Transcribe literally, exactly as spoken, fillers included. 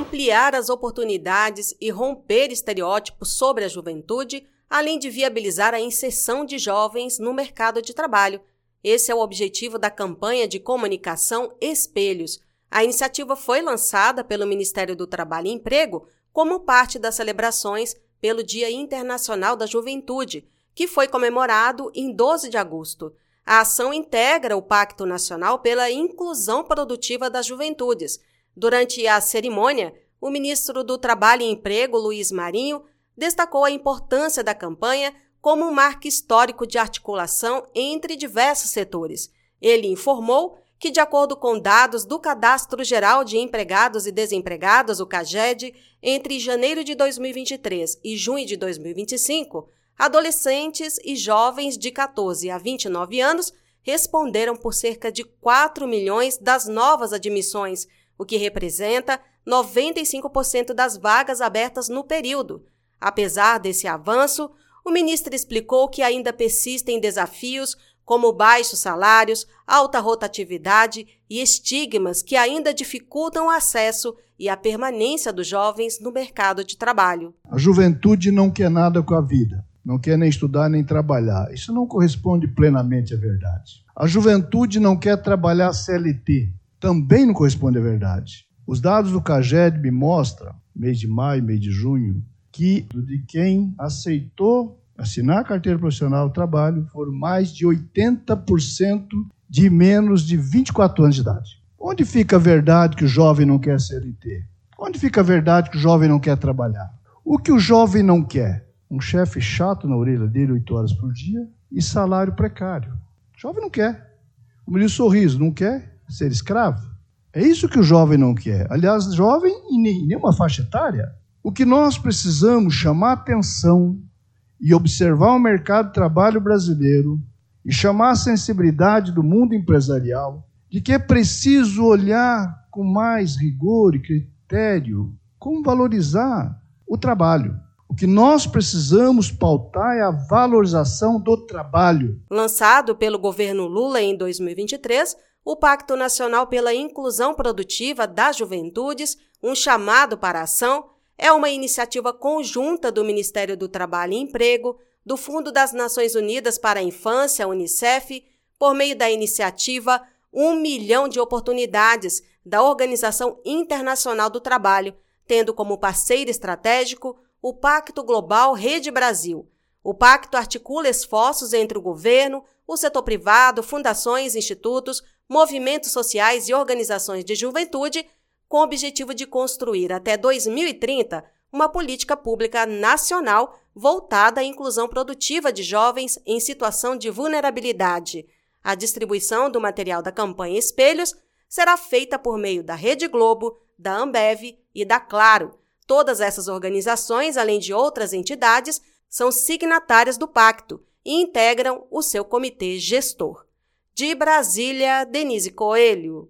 ampliar as oportunidades e romper estereótipos sobre a juventude, além de viabilizar a inserção de jovens no mercado de trabalho. Esse é o objetivo da campanha de comunicação Espelhos. A iniciativa foi lançada pelo Ministério do Trabalho e Emprego como parte das celebrações pelo Dia Internacional da Juventude, que foi comemorado em doze de agosto. A ação integra o Pacto Nacional pela Inclusão Produtiva das Juventudes. Durante a cerimônia, o ministro do Trabalho e Emprego, Luiz Marinho, destacou a importância da campanha como um marco histórico de articulação entre diversos setores. Ele informou que, de acordo com dados do Cadastro Geral de Empregados e Desempregados, o CAGED, entre janeiro de dois mil e vinte e três e junho de dois mil e vinte e cinco, adolescentes e jovens de catorze a vinte e nove anos responderam por cerca de quatro milhões das novas admissões, o que representa noventa e cinco por cento das vagas abertas no período. Apesar desse avanço, o ministro explicou que ainda persistem desafios como baixos salários, alta rotatividade e estigmas que ainda dificultam o acesso e a permanência dos jovens no mercado de trabalho. A juventude não quer nada com a vida, não quer nem estudar nem trabalhar. Isso não corresponde plenamente à verdade. A juventude não quer trabalhar C L T, também não corresponde à verdade. Os dados do CAGED me mostram, mês de maio, mês de junho, que de quem aceitou assinar a carteira profissional de trabalho foram mais de oitenta por cento de menos de vinte e quatro anos de idade. Onde fica a verdade que o jovem não quer C L T? Onde fica a verdade que o jovem não quer trabalhar? O que o jovem não quer? Um chefe chato na orelha dele oito horas por dia e salário precário. O jovem não quer. O ministro Sorriso não quer ser escravo. É isso que o jovem não quer. Aliás, jovem em nenhuma faixa etária. O que nós precisamos chamar atenção e observar o mercado de trabalho brasileiro e chamar a sensibilidade do mundo empresarial de que é preciso olhar com mais rigor e critério como valorizar o trabalho. O que nós precisamos pautar é a valorização do trabalho. Lançado pelo governo Lula em dois mil e vinte e três, o Pacto Nacional pela Inclusão Produtiva das Juventudes, um chamado para a ação, é uma iniciativa conjunta do Ministério do Trabalho e Emprego, do Fundo das Nações Unidas para a Infância, Unicef, por meio da iniciativa Um Milhão de Oportunidades, da Organização Internacional do Trabalho, tendo como parceiro estratégico o Pacto Global Rede Brasil. O pacto articula esforços entre o governo, o setor privado, fundações, institutos, movimentos sociais e organizações de juventude, com o objetivo de construir até dois mil e trinta uma política pública nacional voltada à inclusão produtiva de jovens em situação de vulnerabilidade. A distribuição do material da campanha Espelhos será feita por meio da Rede Globo, da Ambev e da Claro. Todas essas organizações, além de outras entidades, são signatárias do pacto e integram o seu comitê gestor. De Brasília, Denise Coelho.